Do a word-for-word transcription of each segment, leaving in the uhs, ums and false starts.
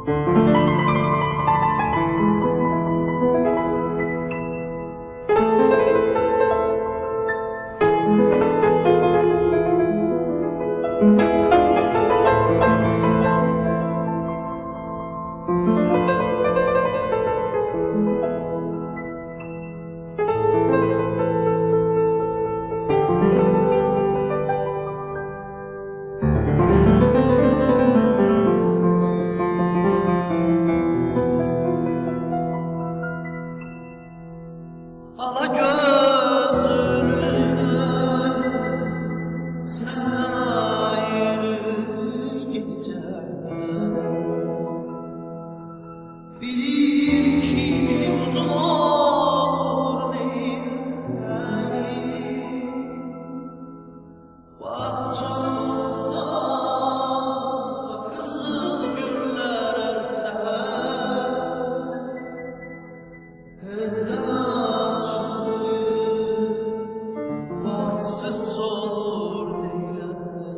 Ala gözünü senden ayrı gece bilir ki uzun olur neyleyim bahçamızda kızıl güller ersen tezden bahtsız olur neyler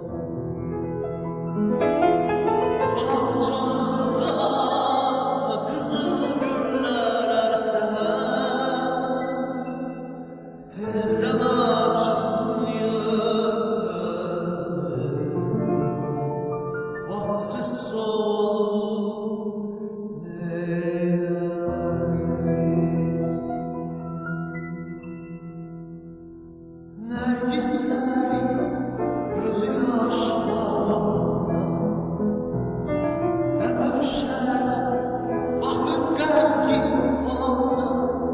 bahçamızda kızıl güller ersen tezden açmıyor bahtsız olur Nergislerin gözü yaşla dolanda ben öpüşerler bakıp gelgi olanda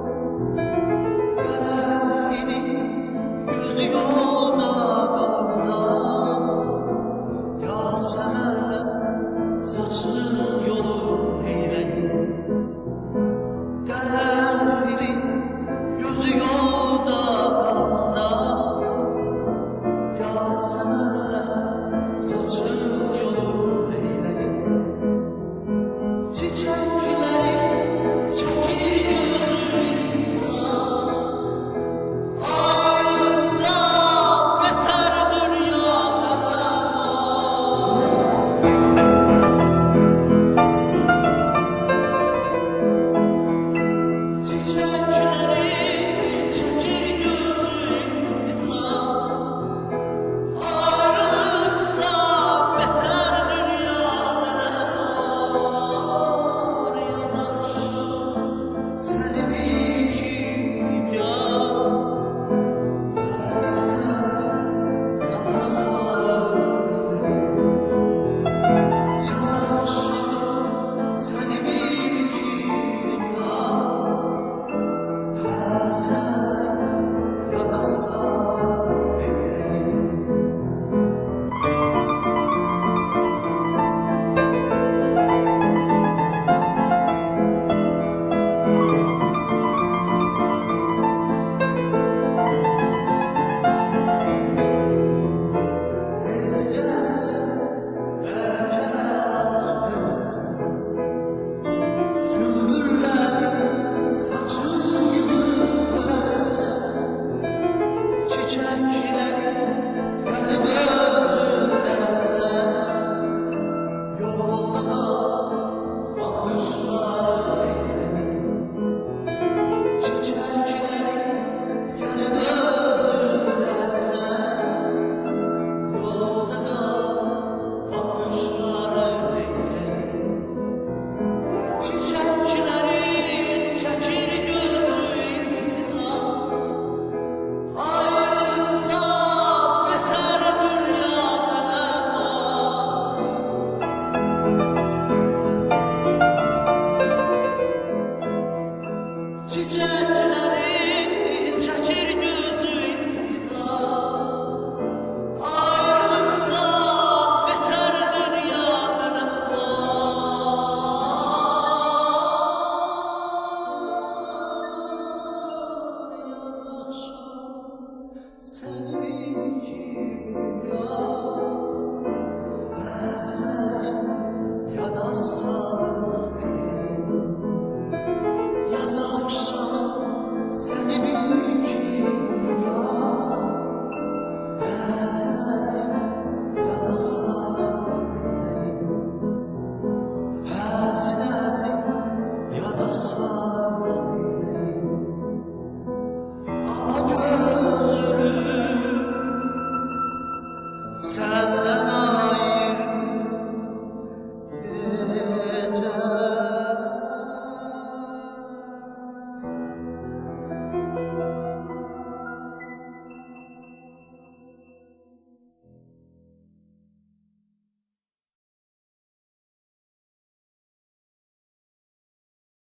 karanfilin gözü yolda kalanda Yasemenler saçının yolu neyleyim karanfilin gözü yolda saçın yolu neyleyim çiçekleri çekir gözün insan ayrılıkta beter dünyada çiçekleri çekir gözün insan Seni bil ki ya Esnaz ya da sağlık Yazar seni bil ki ya Esnaz ya da sağlık Çiçeklerin çekir gözü intizam ayrılıkta beter dünyada ne var yaz akşam sen bil ki ya Esnazım ya da sarıyım yaz akşam seni bil ki ya Esnaz